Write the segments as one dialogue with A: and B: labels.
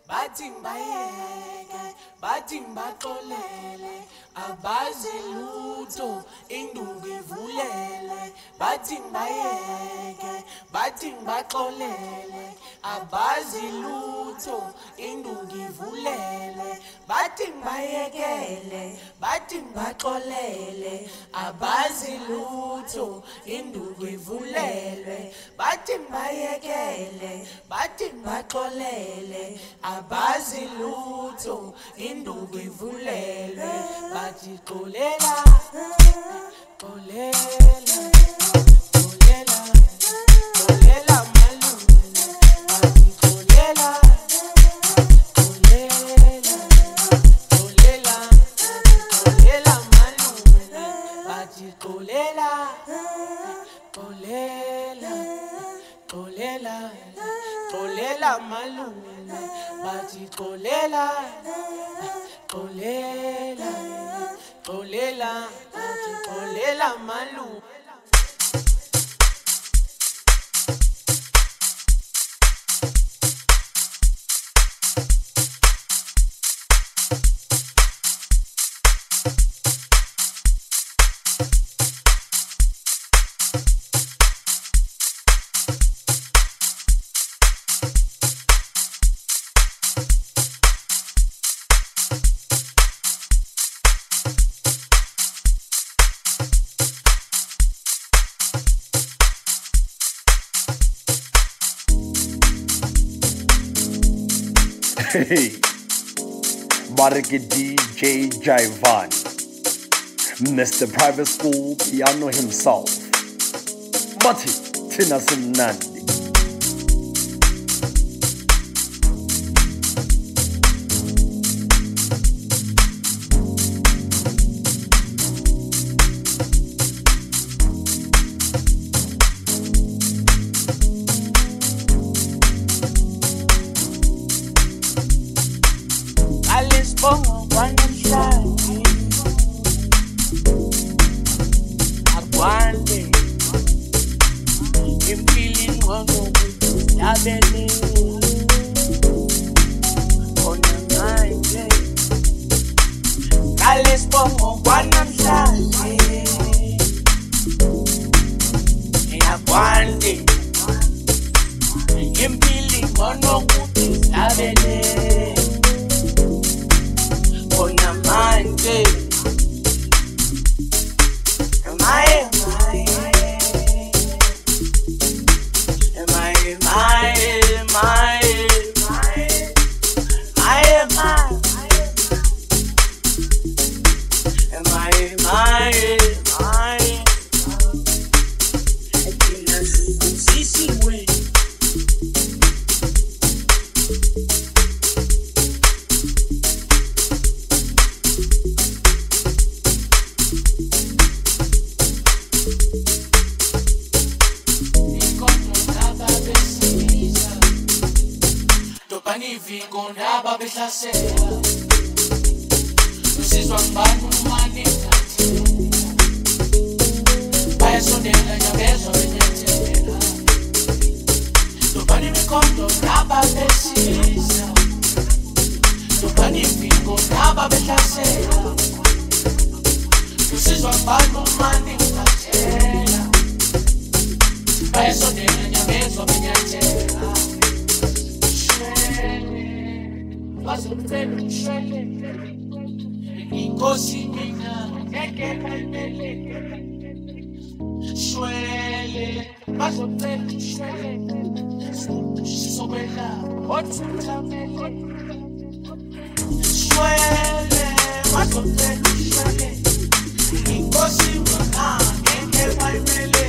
A: bathi bayeke, bathi baxolele, abazi lutho, induku ivulele. Bathi bayeke, bathi baxolele, abazi lutho, induku ivulele. Bathi bayekele, bathi baxolele, abazi lutho, induku ivulele. Bathi bayekele, bathi baxolele, abazi lutho, induku ivulele. Bathi xolela, xolela, xolela, xolela malume. Bathi xolela, xolela, xolela, xolela malume. Bathi xolela, xolela, xolela, xolela malume. Bathi xolela, xolela, xolela, bathi xolela malume.
B: Hey, Marike DJ Jaivan, Mr. Private School Piano himself. Bathi thina simnandi.
A: Bongo kwanamhlanje akwande impilo ingcono yabele khona manje kalesibongo kwanamhlanje akwande impilo ingcono yabele khona manje.
C: Viko ndaba behlasela usizwa ngibani umani bayasondela nyabezwa benyethela tobani mikondo ndaba besisa tobani viko ndaba behlasela usizwa ngibani umani bayasondela nyabezwa benyethela bazomfela shwele inkosi mina ngeke kalmeleke shwele bazomfela shwele sizokwela othuthamele shwele bazomfela shwele inkosi mina ngeke kalmeleke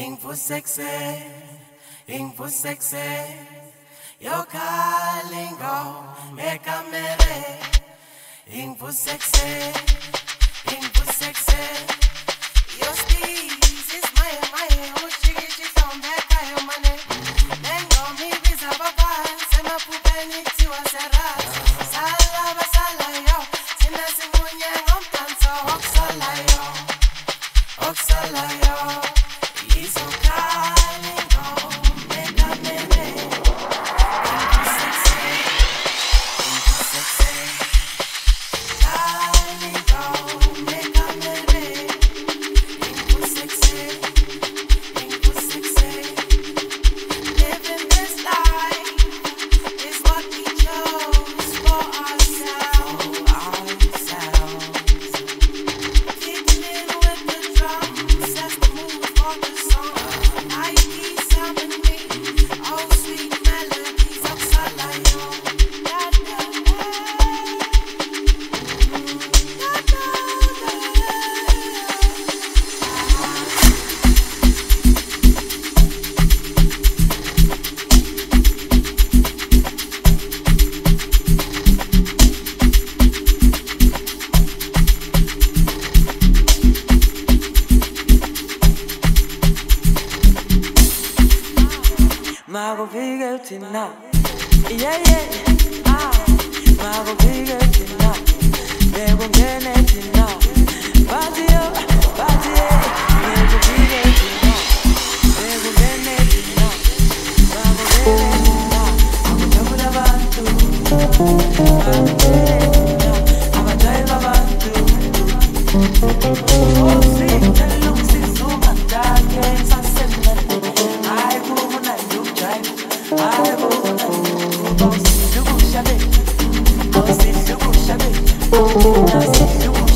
C: Ingfu sexy, yo kalingo mekamere. Ingfu sexy, your steez is my, ushigi from back I money. Nengo mi visa baba, sema pupeni tiwa serat. Sala basala yo, sina simunya ngomtanso oksala yo. Iso kalingo mekamere. Ingfu sexy. Mago bigger tonight, yeah. Mago bigger tonight, they gon' get it tonight. Party, mago bigger tonight, they gon' get it tonight. Mago bigger tonight, I'm a double abantu. Mago bigger tonight, I'm a drive abantu. Oh, see, the looks is so much dark, yes, I said nothing. I go when I do drive. I go when I do. Oh, see, you go shabby. Oh, see, you go shabby. Oh, see, you go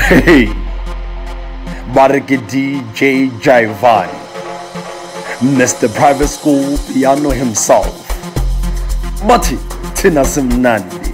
B: Hey, Barke DJ Jaivan, Mr. Private School Piano himself. Mati Tina Simnandi.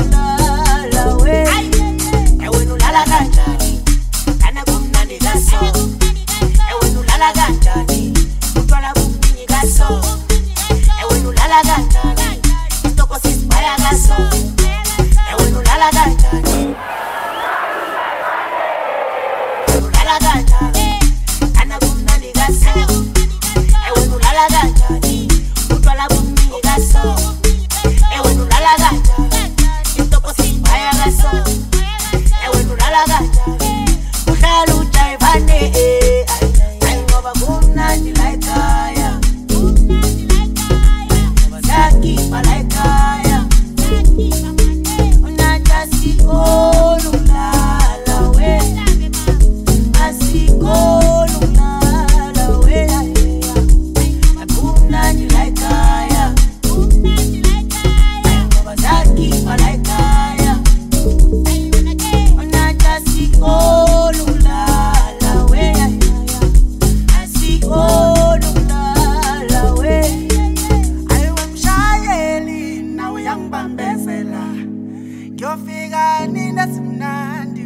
C: That's all. ewe nulala kanjani uhlala ujayivane ayi ngoba kumnandi la ekhaya sakipa la ekhaya unatha sikolo ulala we asikolo ulala we kumnandi la ekhaya ngoba sakipa la ekhaya unatha sikolo ulala we asikolo ulala we ayiwe mshayeli nawe uyangibambezela ngiyofika nina simnandi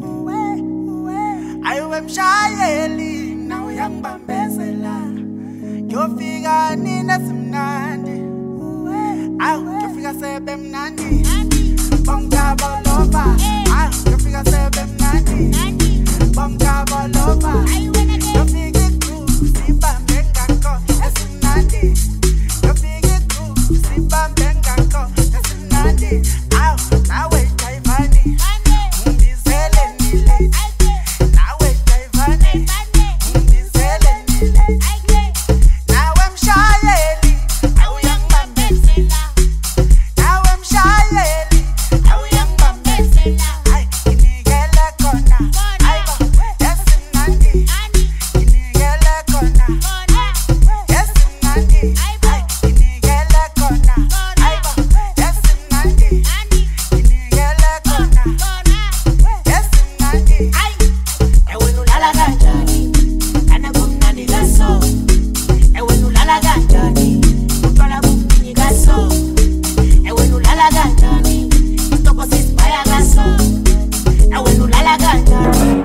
C: ayiwe mshayeli nawe uyangibambezela ngiyofika nina simnandi ngiyofika sebe mnandi bongdabolova ngiyofika sebe mnandi bongdabolova ngiyofika igrupu sibambe ngakho esimnandi ngiyofika igrupu sibambe ngakho esimnandi nawe jayivani ungizele nile nawe jayivani ungizele nile nawe mshayeli awuyangibambezela nawe mshayeli awuyangibambezela inikele khona esimnandi inikele khona esimnandi inikele khona esimnandi inikele khona esimnandi ewe nulala kanjani kana kumnandi kaso ewe nulala kanjani utwala kumnini kaso ewe nulala kanjani isitoko sisibhaya kaso ewe nulala kanjani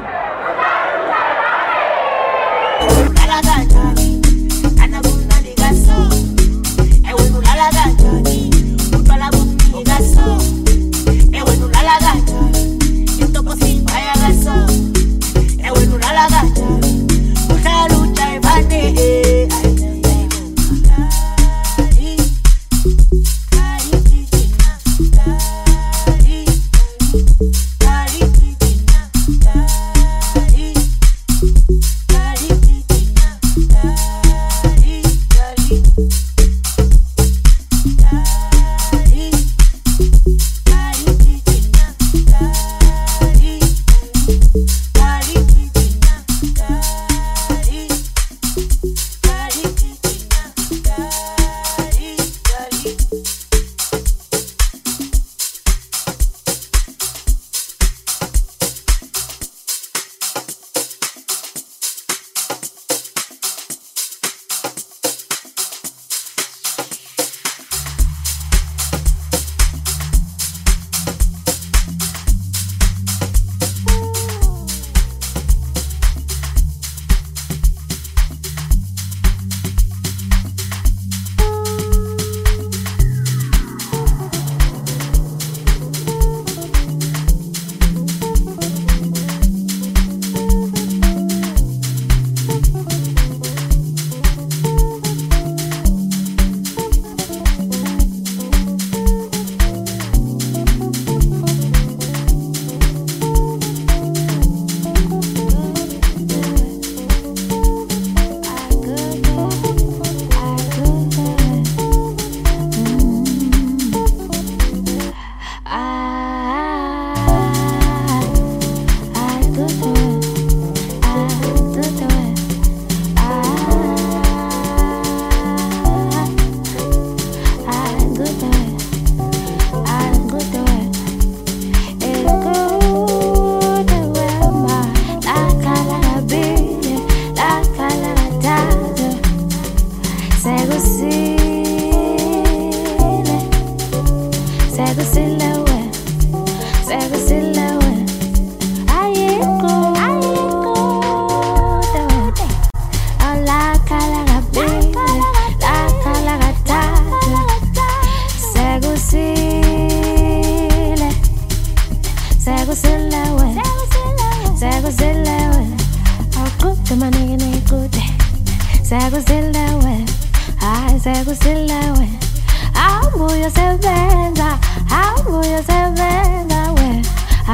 C: nulala kanjani kana kumnandi kaso ewe nulala kanjani utwala kumnini kaso ewe nulala kanjani isitoko sisibhaya kaso ewe nulala kanjani uhlala ujayivane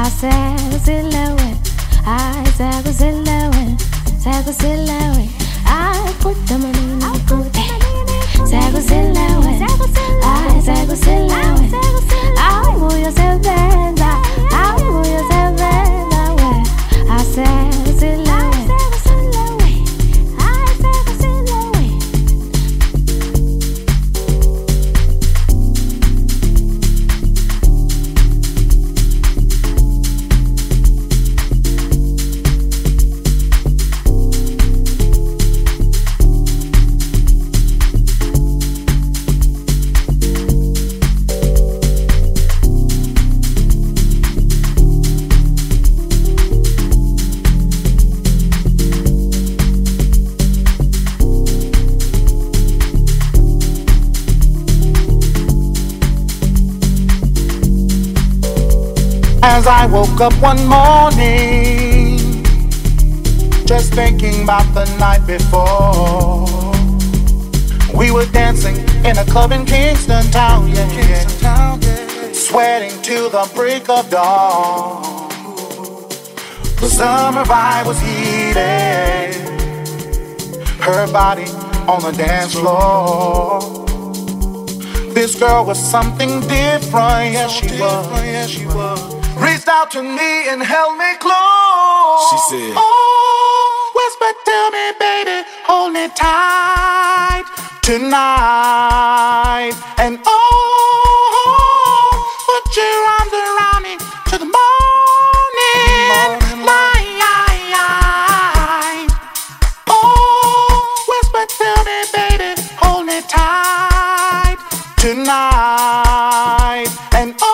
D: As I woke up one morning, just thinking about the night before. We were dancing in a club in Kingston Town, yeah. Sweating till the break of dawn. The summer vibe was heated, her body on the dance floor. This girl was something different, yes she was. Reached out to me and held me close.
E: She said,
D: oh, whisper to me, baby, hold me tight tonight. And oh, put your arms around me till the morning light. Oh, whisper to me, baby, hold me tight tonight. And oh,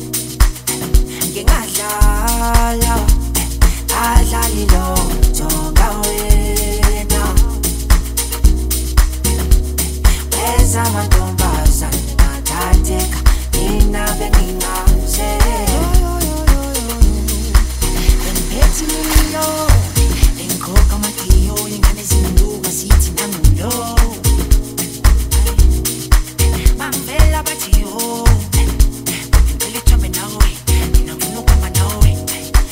C: Ngingadlala, adlali lo